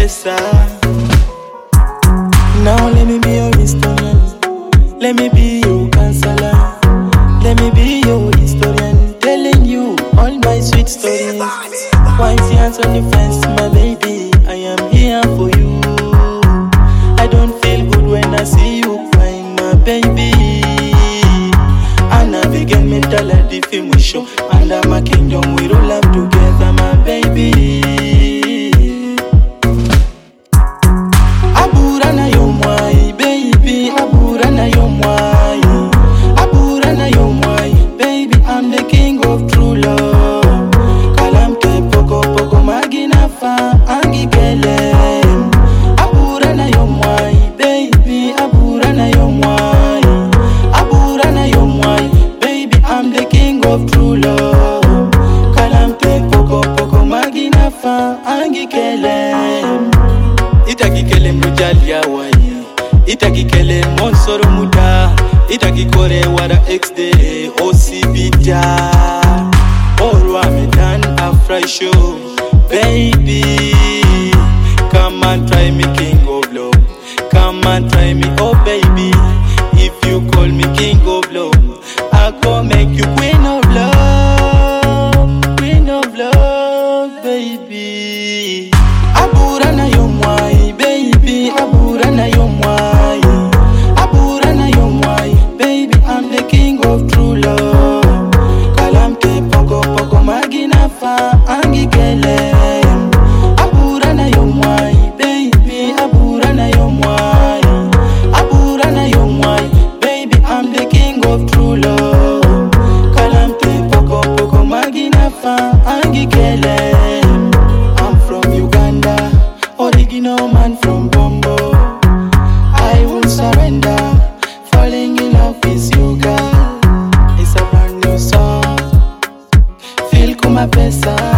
pesa. Now let me be your historian. Let me be your counselor. Let me be your historian, telling you all my sweet stories. Wipe your hands on the fence, my baby, I am here for you. I don't feel good when I see you crying, my baby. Anna began mental at the film show. Under my kingdom we roll up together, my baby. Aburana yomwai, baby, aburana yomwai. Aburana yomwai, baby, I'm the king of true love. Kalamte poko poko magina fa angikele. Aburana yomwai, baby, aburana yomwai. Aburana yomwai, baby, I'm the king of true love. Kalamte poko poko magina fa angikele. Itakikele mujali ya wai, itakikele monsoro muda, itakikore wada XD OCBTA. Orwa medan afra show, baby. Come and try me king of love, come and try me oh baby. If you call me king of love, I go make you queen of love, baby. Aburana yomwai, baby, aburana yomwai. Aburana yomwai, baby, I'm the king of true love. Kalamte poko poko magina fa angikele. Aburana yomwai, baby, aburana yomwai. Aburana yomwai, baby, I'm the king of true love. Kalamte poko poko magina fa angikele. I'm from Uganda, original man from Bombo. I won't surrender, falling in love with you, girl. It's a brand new song, feel kuma pesa.